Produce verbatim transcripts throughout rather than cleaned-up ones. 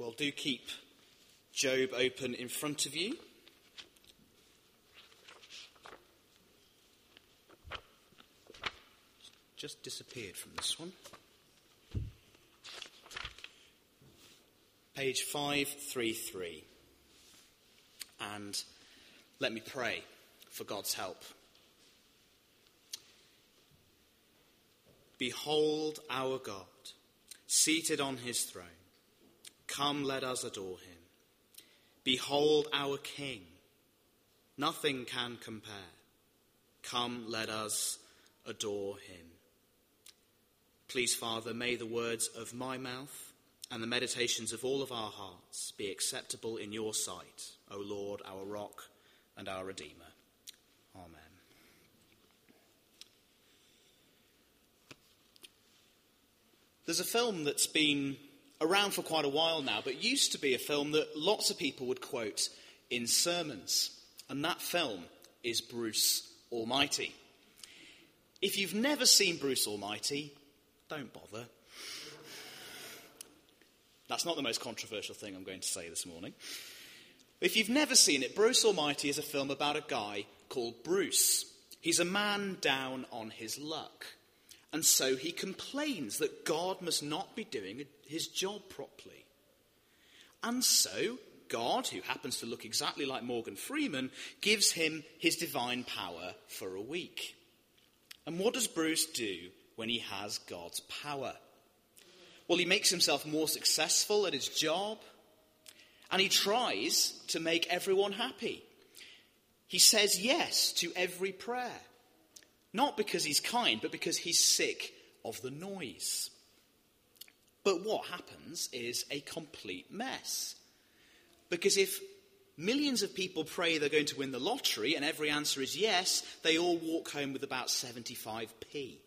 Well, do keep Job open in front of you. Just disappeared from this one. Page five thirty-three. And let me pray for God's help. Behold our God, seated on his throne. Come, let us adore him. Behold our King. Nothing can compare. Come, let us adore him. Please, Father, may the words of my mouth and the meditations of all of our hearts be acceptable in your sight, O Lord, our rock and our Redeemer. Amen. There's a film that's been around for quite a while now, but used to be a film that lots of people would quote in sermons. And that film is Bruce Almighty. If you've never seen Bruce Almighty, don't bother. That's not the most controversial thing I'm going to say this morning. If you've never seen it, Bruce Almighty is a film about a guy called Bruce. He's a man down on his luck. And so he complains that God must not be doing his job properly. And so God, who happens to look exactly like Morgan Freeman, gives him his divine power for a week. And what does Bruce do when he has God's power? Well, he makes himself more successful at his job, and he tries to make everyone happy. He says yes to every prayer. Not because he's kind, but because he's sick of the noise. But what happens is a complete mess. Because if millions of people pray they're going to win the lottery and every answer is yes, they all walk home with about seventy-five p.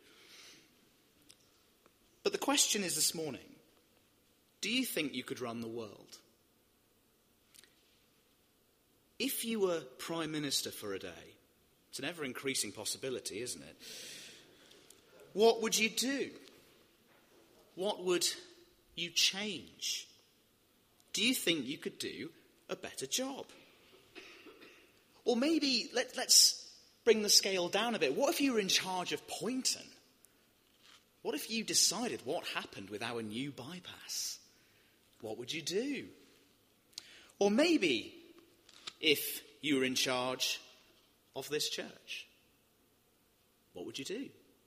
But the question is this morning, do you think you could run the world? If you were Prime Minister for a day, it's an ever-increasing possibility, isn't it? What would you do? What would you change? Do you think you could do a better job? Or maybe, let, let's bring the scale down a bit. What if you were in charge of Poynton? What if you decided what happened with our new bypass? What would you do? Or maybe, if you were in charge of this church, what would you do?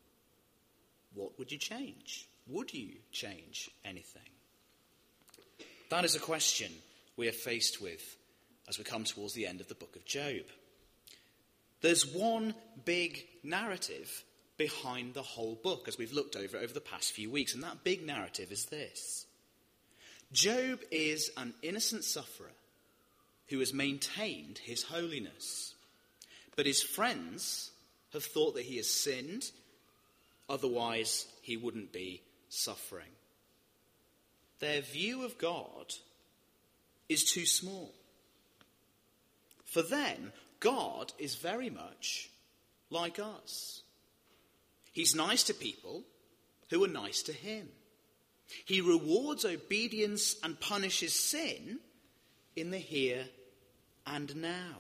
What would you change? Would you change anything? That is a question we are faced with as we come towards the end of the book of Job. There's one big narrative behind the whole book, as we've looked over it over the past few weeks, and that big narrative is this. Job is an innocent sufferer who has maintained his holiness. But his friends have thought that he has sinned, otherwise he wouldn't be suffering. Their view of God is too small. For them, God is very much like us. He's nice to people who are nice to him. He rewards obedience and punishes sin in the here and now.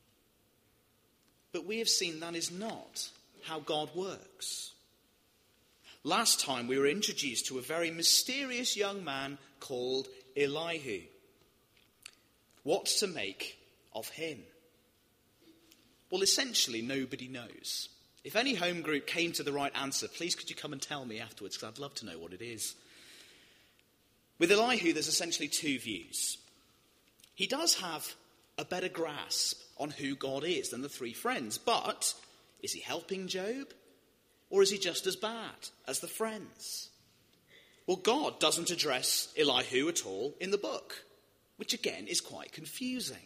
But we have seen that is not how God works. Last time we were introduced to a very mysterious young man called Elihu. What to make of him? Well, essentially, nobody knows. If any home group came to the right answer, please could you come and tell me afterwards, because I'd love to know what it is. With Elihu, there's essentially two views. He does have a better grasp on who God is than the three friends, but is he helping Job? Or is he just as bad as the friends? Well, God doesn't address Elihu at all in the book, which again is quite confusing.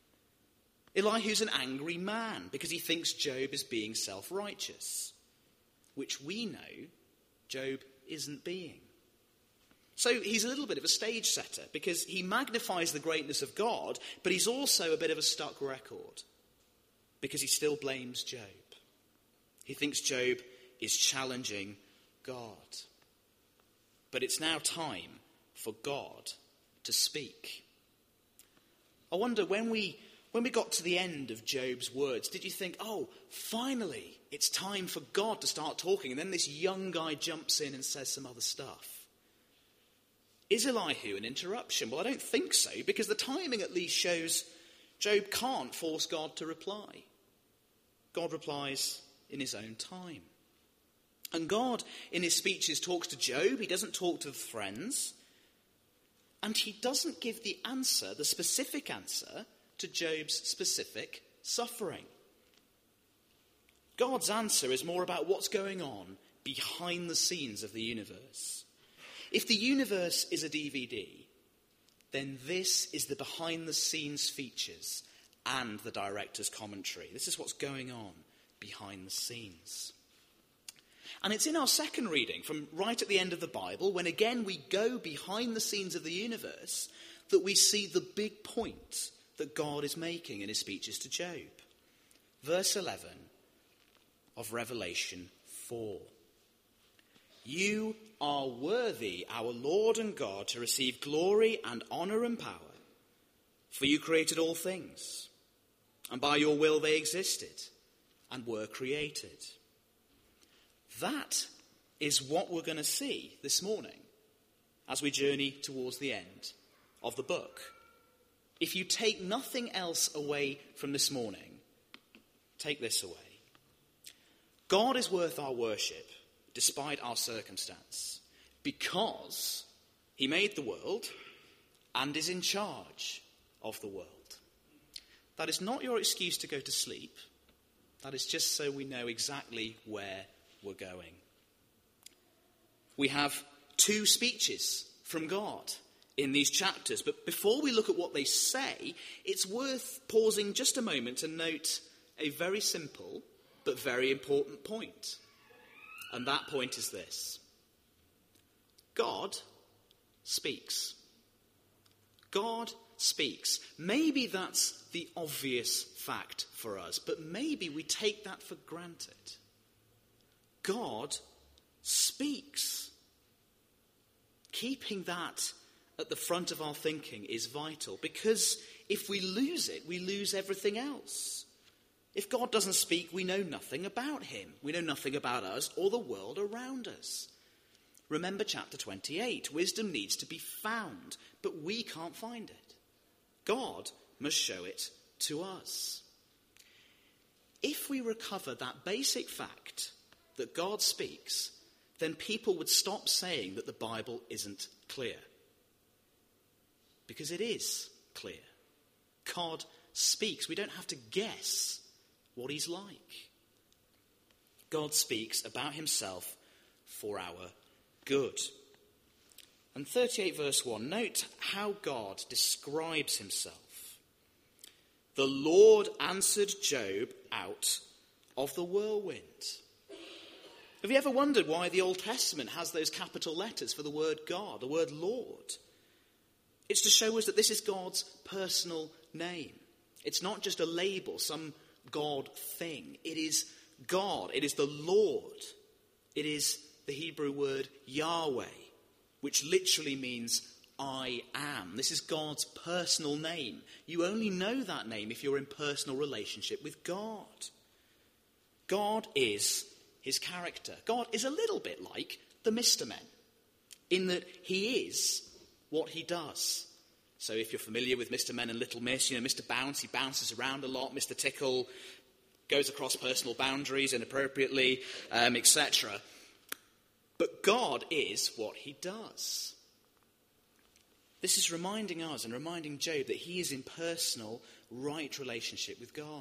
Elihu's an angry man because he thinks Job is being self-righteous, which we know Job isn't being. So he's a little bit of a stage setter because he magnifies the greatness of God, but he's also a bit of a stuck record because he still blames Job. He thinks Job is challenging God. But it's now time for God to speak. I wonder, when we when we got to the end of Job's words, did you think, oh, finally, it's time for God to start talking, and then this young guy jumps in and says some other stuff? Is Elihu an interruption? Well, I don't think so, because the timing at least shows Job can't force God to reply. God replies in his own time. And God, in his speeches, talks to Job. He doesn't talk to friends. And he doesn't give the answer, the specific answer, to Job's specific suffering. God's answer is more about what's going on behind the scenes of the universe. If the universe is a D V D, then this is the behind-the-scenes features and the director's commentary. This is what's going on behind the scenes. And it's in our second reading, from right at the end of the Bible, when again we go behind the scenes of the universe, that we see the big point that God is making in his speeches to Job. Verse eleven of Revelation four. You are worthy, our Lord and God, to receive glory and honour and power, for you created all things, and by your will they existed and were created. That is what we're going to see this morning as we journey towards the end of the book. If you take nothing else away from this morning, take this away. God is worth our worship despite our circumstance, because he made the world and is in charge of the world. That is not your excuse to go to sleep. That is just so we know exactly where we're going. We have two speeches from God in these chapters, but before we look at what they say, it's worth pausing just a moment to note a very simple but very important point. And that point is this: God speaks. God speaks. Maybe that's the obvious fact for us, but maybe we take that for granted. God speaks. Keeping that at the front of our thinking is vital, because if we lose it, we lose everything else. If God doesn't speak, we know nothing about him. We know nothing about us or the world around us. Remember chapter twenty-eight. Wisdom needs to be found, but we can't find it. God must show it to us. If we recover that basic fact that God speaks, then people would stop saying that the Bible isn't clear. Because it is clear. God speaks. We don't have to guess what he's like. God speaks about himself for our good. And thirty-eight verse one, note how God describes himself. The Lord answered Job out of the whirlwind. Have you ever wondered why the Old Testament has those capital letters for the word God, the word Lord? It's to show us that this is God's personal name. It's not just a label, some God thing. It is God. It is the Lord. It is the Hebrew word Yahweh, which literally means I am. This is God's personal name. You only know that name if you're in personal relationship with God. God is his character. God is a little bit like the Mister Men, in that he is what he does. So if you're familiar with Mister Men and Little Miss, you know, Mister Bounce, he bounces around a lot. Mister Tickle goes across personal boundaries inappropriately, um, et cetera. But God is what he does. This is reminding us and reminding Job that he is in personal, right relationship with God.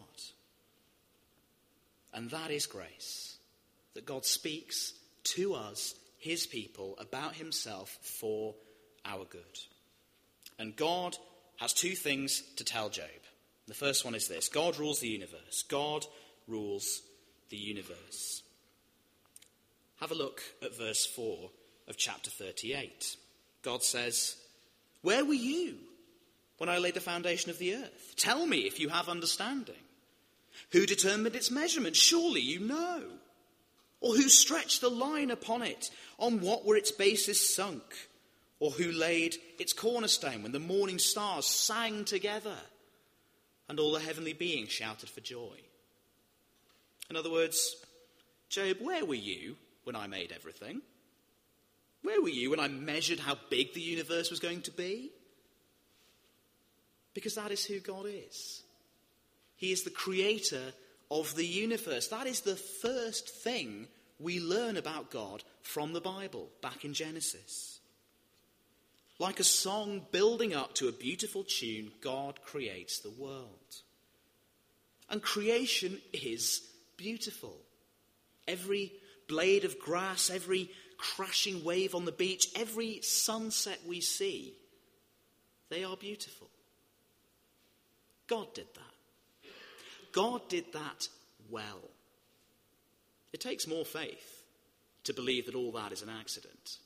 And that is grace. That God speaks to us, his people, about himself for our good. And God has two things to tell Job. The first one is this: God rules the universe. God rules the universe. Have a look at verse four of chapter thirty-eight. God says, "Where were you when I laid the foundation of the earth? Tell me if you have understanding. Who determined its measurement? Surely you know. Or who stretched the line upon it? On what were its bases sunk? Or who laid its cornerstone when the morning stars sang together and all the heavenly beings shouted for joy? In other words, Job, where were you when I made everything? Where were you when I measured how big the universe was going to be? Because that is who God is. He is the creator of the universe. That is the first thing we learn about God from the Bible, back in Genesis. Like a song building up to a beautiful tune, God creates the world. And creation is beautiful. Every blade of grass, every crashing wave on the beach, every sunset we see, they are beautiful. God did that. God did that well. It takes more faith to believe that all that is an accident.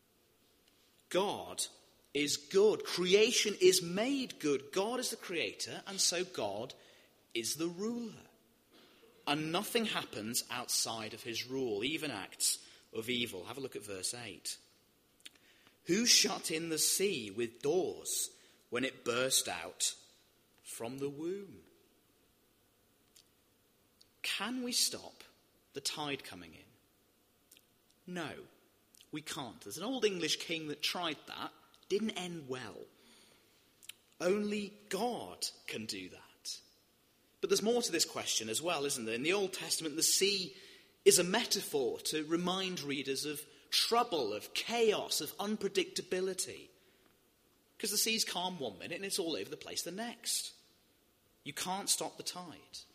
God is good. Creation is made good. God is the creator, and so God is the ruler. And nothing happens outside of his rule, even acts of evil. Have a look at verse eight. Who shut in the sea with doors when it burst out from the womb? Can we stop the tide coming in? No, we can't. There's an old English king that tried that. Didn't end well. Only God can do that. But there's more to this question as well, isn't there? In the Old Testament, the sea is a metaphor to remind readers of trouble, of chaos, of unpredictability. Because the sea's calm one minute and it's all over the place the next. You can't stop the tide.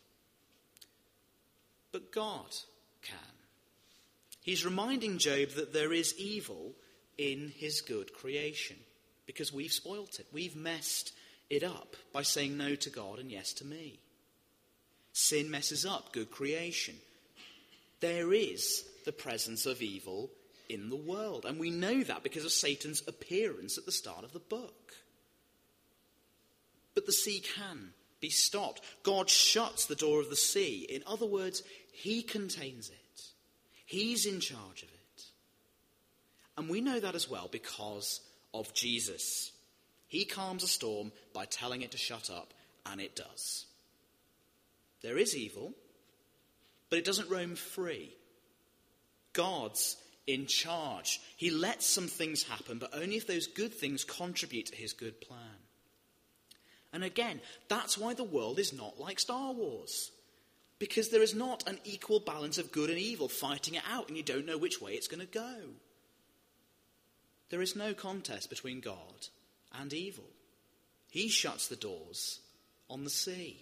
But God can. He's reminding Job that there is evil in his good creation because we've spoilt it. We've messed it up by saying no to God and yes to me. Sin messes up good creation. There is the presence of evil in the world, and we know that because of Satan's appearance at the start of the book. But the sea can be stopped. God shuts the door of the sea. In other words, he contains it. He's in charge of it. And we know that as well because of Jesus. He calms a storm by telling it to shut up, and it does. There is evil, but it doesn't roam free. God's in charge. He lets some things happen, but only if those good things contribute to his good plan. And again, that's why the world is not like Star Wars. Because there is not an equal balance of good and evil fighting it out, and you don't know which way it's going to go. There is no contest between God and evil. He shuts the doors on the sea.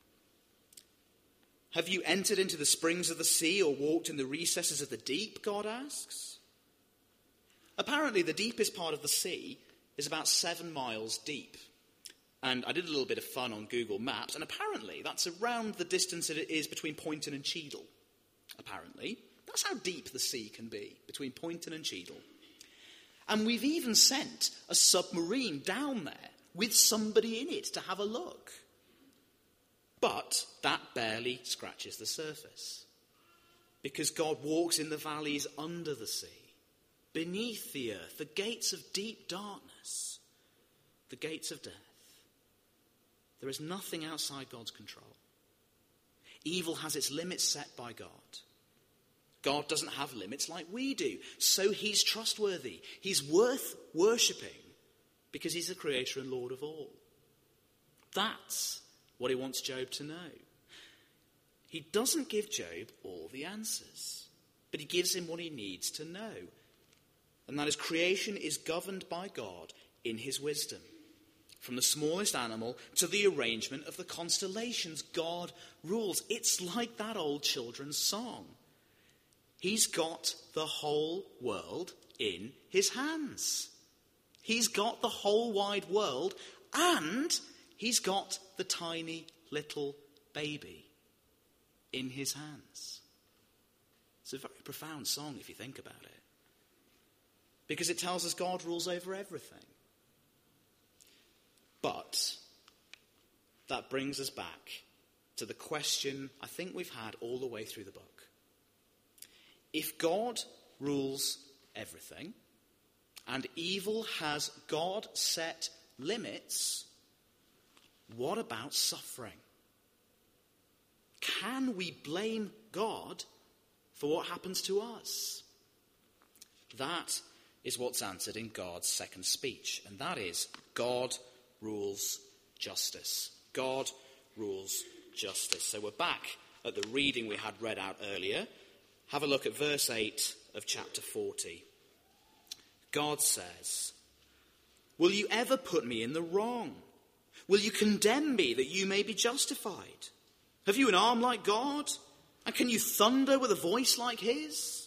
Have you entered into the springs of the sea or walked in the recesses of the deep, God asks? Apparently, the deepest part of the sea is about seven miles deep. And I did a little bit of fun on Google Maps, and apparently that's around the distance that it is between Poynton and Cheadle. Apparently. That's how deep the sea can be, between Poynton and Cheadle. And we've even sent a submarine down there with somebody in it to have a look. But that barely scratches the surface. Because God walks in the valleys under the sea, beneath the earth, the gates of deep darkness, the gates of death. There is nothing outside God's control. Evil has its limits set by God. God doesn't have limits like we do. So he's trustworthy. He's worth worshipping because he's the creator and Lord of all. That's what he wants Job to know. He doesn't give Job all the answers, but he gives him what he needs to know. And that is, creation is governed by God in his wisdom. From the smallest animal to the arrangement of the constellations, God rules. It's like that old children's song. He's got the whole world in his hands. He's got the whole wide world, and he's got the tiny little baby in his hands. It's a very profound song if you think about it. Because it tells us God rules over everything. But that brings us back to the question I think we've had all the way through the book. If God rules everything, and evil has God set limits, what about suffering? Can we blame God for what happens to us? That is what's answered in God's second speech, and that is God rules justice. God rules justice. So we're back at the reading we had read out earlier. Have a look at verse eight of chapter forty. God says, "Will you ever put me in the wrong? Will you condemn me that you may be justified? Have you an arm like God? And can you thunder with a voice like his?"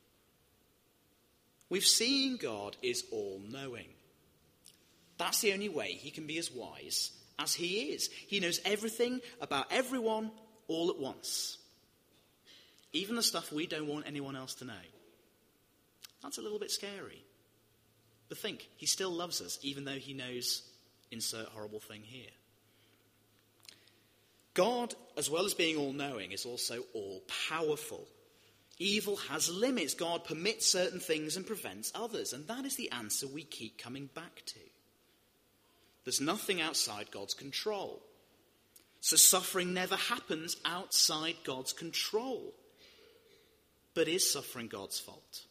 We've seen God is all-knowing. That's the only way he can be as wise as he is. He knows everything about everyone all at once. Even the stuff we don't want anyone else to know. That's a little bit scary. But think, he still loves us, even though he knows insert horrible thing here. God, as well as being all-knowing, is also all-powerful. Evil has limits. God permits certain things and prevents others. And that is the answer we keep coming back to. There's nothing outside God's control. So suffering never happens outside God's control. But is suffering God's fault?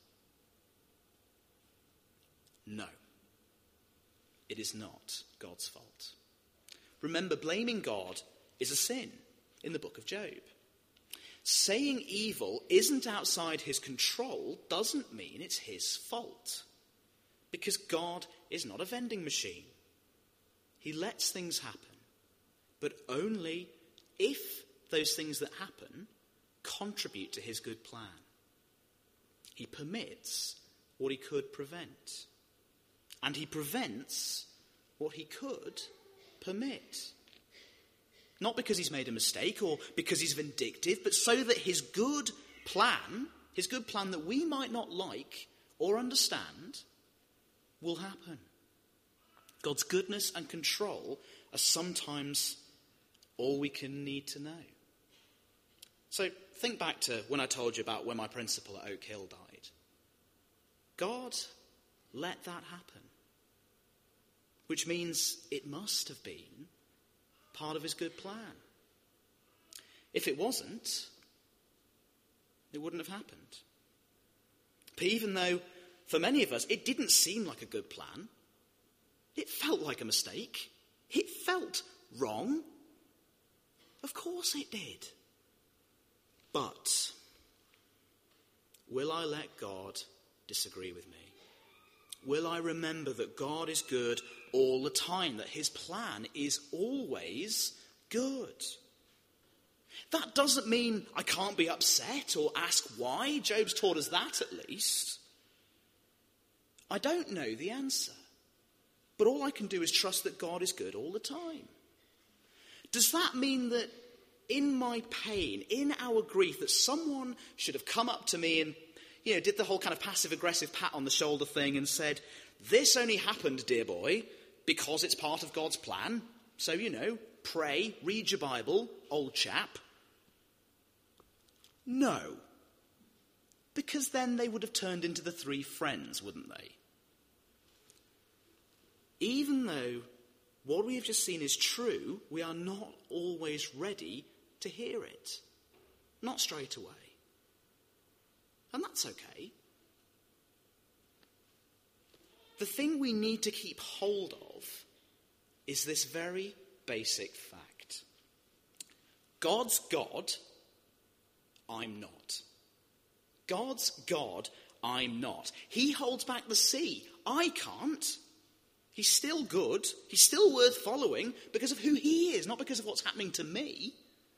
No. It is not God's fault. Remember, blaming God is a sin in the book of Job. Saying evil isn't outside his control doesn't mean it's his fault. Because God is not a vending machine. He lets things happen, but only if those things that happen contribute to his good plan. He permits what he could prevent. And he prevents what he could permit. Not because he's made a mistake or because he's vindictive, but so that his good plan, his good plan that we might not like or understand, will happen. God's goodness and control are sometimes all we can need to know. So think back to when I told you about when my principal at Oak Hill died. God let that happen. Which means it must have been part of his good plan. If it wasn't, it wouldn't have happened. But even though, for many of us, it didn't seem like a good plan, it felt like a mistake, it felt wrong, of course it did. But will I let God disagree with me? Will I remember that God is good all the time, that his plan is always good? That doesn't mean I can't be upset or ask why. Job's taught us that at least. I don't know the answer. But all I can do is trust that God is good all the time. Does that mean that in my pain, in our grief, that someone should have come up to me and, you know, did the whole kind of passive-aggressive pat on the shoulder thing and said, "This only happened, dear boy, because it's part of God's plan. So, you know, pray, read your Bible, old chap." No. Because then they would have turned into the three friends, wouldn't they? Even though what we have just seen is true, we are not always ready to hear it. Not straight away. And that's okay. The thing we need to keep hold of is this very basic fact. God's God, I'm not. God's God, I'm not. He holds back the sea. I can't. He's still good. He's still worth following because of who he is, not because of what's happening to me.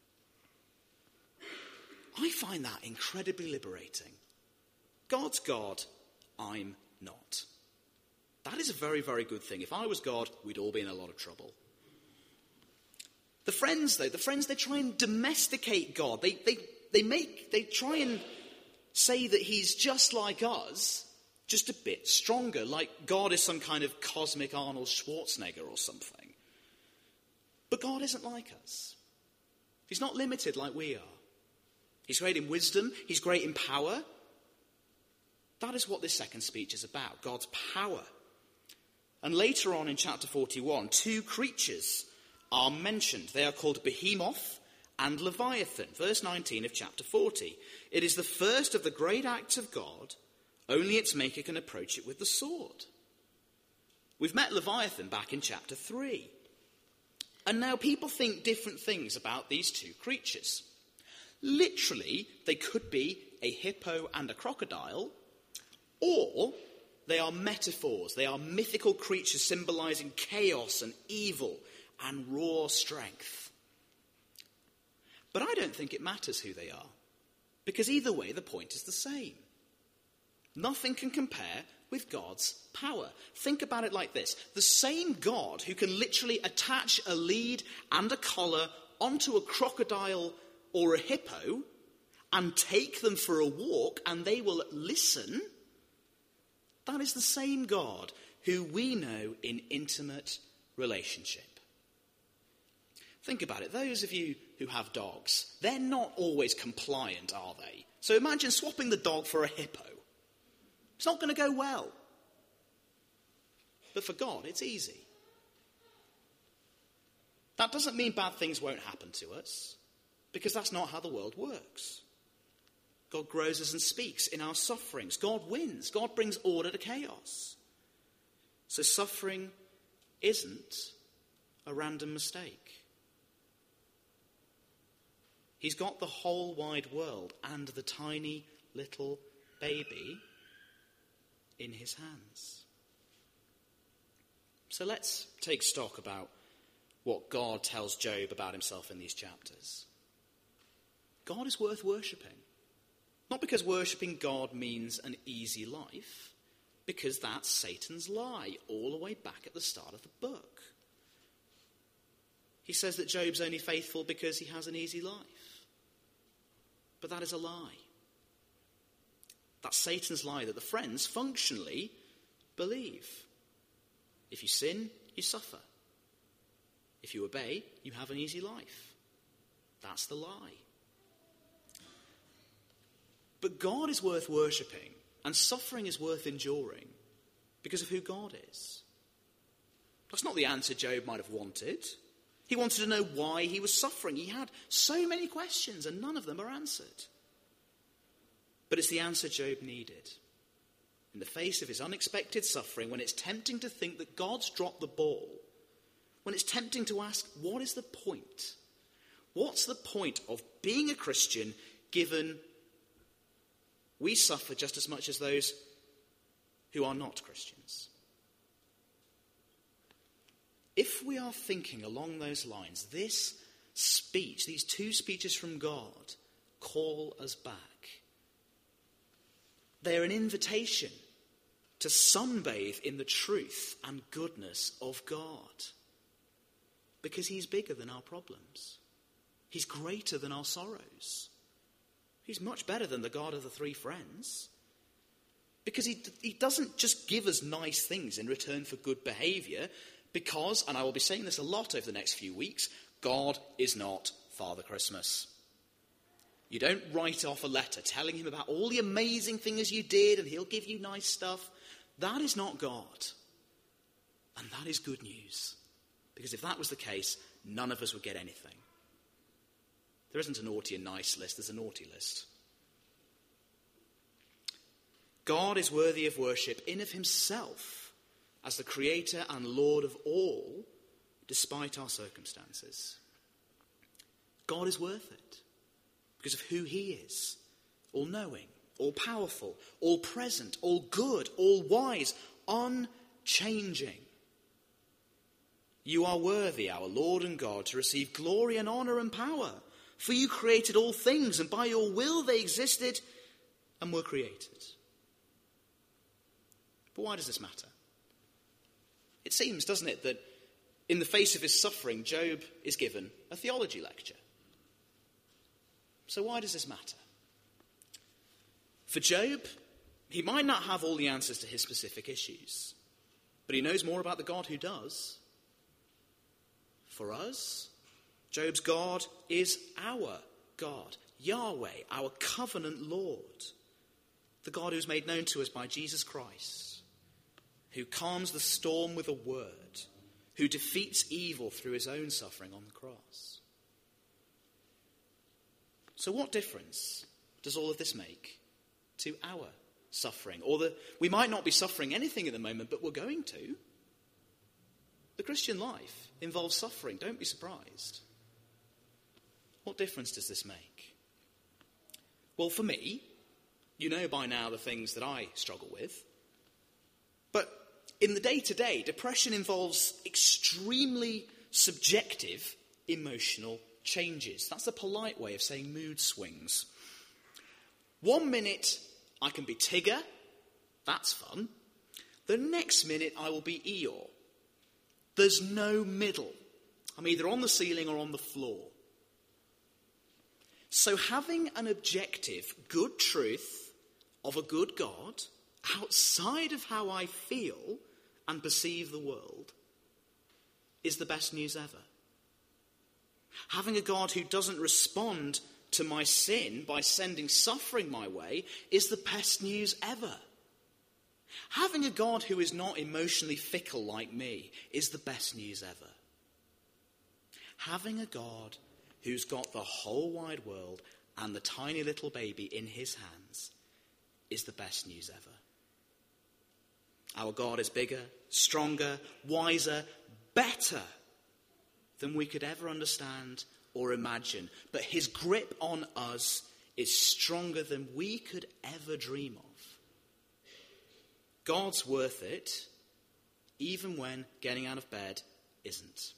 I find that incredibly liberating. God's God, I'm not. That is a very, very good thing. If I was God, we'd all be in a lot of trouble. The friends, though, the friends, they try and domesticate God. They, they, they make, they try and say that he's just like us, just a bit stronger, like God is some kind of cosmic Arnold Schwarzenegger or something. But God isn't like us. He's not limited like we are. He's great in wisdom. He's great in power. That is what this second speech is about, God's power. And later on in chapter forty-one, two creatures are mentioned. They are called Behemoth and Leviathan. Verse nineteen of chapter forty. It is the first of the great acts of God, only its maker can approach it with the sword. We've met Leviathan back in chapter three. And now people think different things about these two creatures. Literally, they could be a hippo and a crocodile, or they are metaphors. They are mythical creatures symbolizing chaos and evil and raw strength. But I don't think it matters who they are, because either way the point is the same. Nothing can compare with God's power. Think about it like this. The same God who can literally attach a lead and a collar onto a crocodile or a hippo and take them for a walk and they will listen, that is the same God who we know in intimate relationship. Think about it. Those of you who have dogs, they're not always compliant, are they? So imagine swapping the dog for a hippo. It's not going to go well. But for God, it's easy. That doesn't mean bad things won't happen to us, because that's not how the world works. God grows us and speaks in our sufferings. God wins. God brings order to chaos. So suffering isn't a random mistake. He's got the whole wide world and the tiny little baby in his hands. So let's take stock about what God tells Job about himself in these chapters. God is worth worshipping. Not because worshipping God means an easy life, because that's Satan's lie all the way back at the start of the book. He says that Job's only faithful because he has an easy life. But that is a lie. That's Satan's lie that the friends functionally believe. If you sin, you suffer. If you obey, you have an easy life. That's the lie. But God is worth worshipping, and suffering is worth enduring because of who God is. That's not the answer Job might have wanted. He wanted to know why he was suffering. He had so many questions, and none of them are answered. But it's the answer Job needed. In the face of his unexpected suffering, when it's tempting to think that God's dropped the ball, when it's tempting to ask, what is the point? What's the point of being a Christian given we suffer just as much as those who are not Christians? If we are thinking along those lines, this speech, these two speeches from God, call us back. They're an invitation to sunbathe in the truth and goodness of God. Because he's bigger than our problems. He's greater than our sorrows. He's much better than the God of the three friends. Because he, he doesn't just give us nice things in return for good behavior. Because, and I will be saying this a lot over the next few weeks, God is not Father Christmas. You don't write off a letter telling him about all the amazing things you did and he'll give you nice stuff. That is not God. And that is good news. Because if that was the case, none of us would get anything. There isn't a naughty and nice list, there's a naughty list. God is worthy of worship in of himself as the creator and Lord of all, despite our circumstances. God is worth it because of who he is, all-knowing, all-powerful, all-present, all-good, all-wise, unchanging. You are worthy, our Lord and God, to receive glory and honor and power. For you created all things, and by your will they existed and were created. But why does this matter? It seems, doesn't it, that in the face of his suffering, Job is given a theology lecture. So why does this matter? For Job, he might not have all the answers to his specific issues, but he knows more about the God who does. For us, Job's God is our God, Yahweh, our covenant Lord. The God who's made known to us by Jesus Christ, who calms the storm with a word, who defeats evil through his own suffering on the cross. So what difference does all of this make to our suffering? Or the, we might not be suffering anything at the moment, but we're going to. The Christian life involves suffering. Don't be surprised. What difference does this make? Well, for me, you know by now the things that I struggle with. But in the day-to-day, depression involves extremely subjective emotional changes. That's a polite way of saying mood swings. One minute I can be Tigger. That's fun. The next minute I will be Eeyore. There's no middle. I'm either on the ceiling or on the floor. So having an objective, good truth of a good God outside of how I feel and perceive the world is the best news ever. Having a God who doesn't respond to my sin by sending suffering my way is the best news ever. Having a God who is not emotionally fickle like me is the best news ever. Having a God who's got the whole wide world and the tiny little baby in his hands is the best news ever. Our God is bigger, stronger, wiser, better than we could ever understand or imagine. But his grip on us is stronger than we could ever dream of. God's worth it, even when getting out of bed isn't.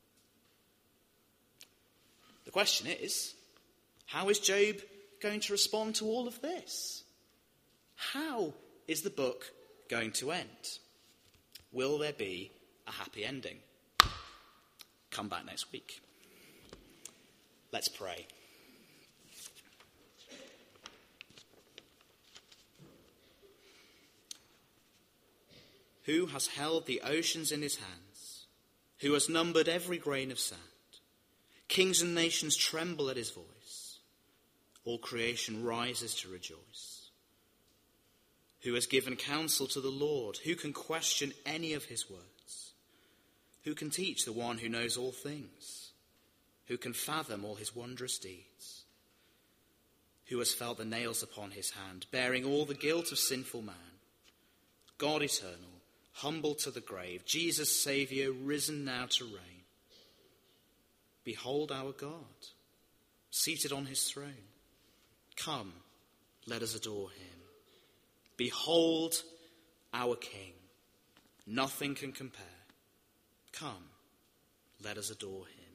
The question is, how is Job going to respond to all of this? How is the book going to end? Will there be a happy ending? Come back next week. Let's pray. Who has held the oceans in his hands? Who has numbered every grain of sand? Kings and nations tremble at his voice. All creation rises to rejoice. Who has given counsel to the Lord? Who can question any of his words? Who can teach the one who knows all things? Who can fathom all his wondrous deeds? Who has felt the nails upon his hand, bearing all the guilt of sinful man? God eternal, humble to the grave, Jesus Saviour, risen now to reign. Behold our God, seated on his throne. Come, let us adore him. Behold our King. Nothing can compare. Come, let us adore him.